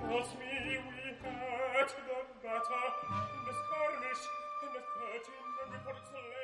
Trust me, we had the batter, the skirmish, and the 13 and we put it to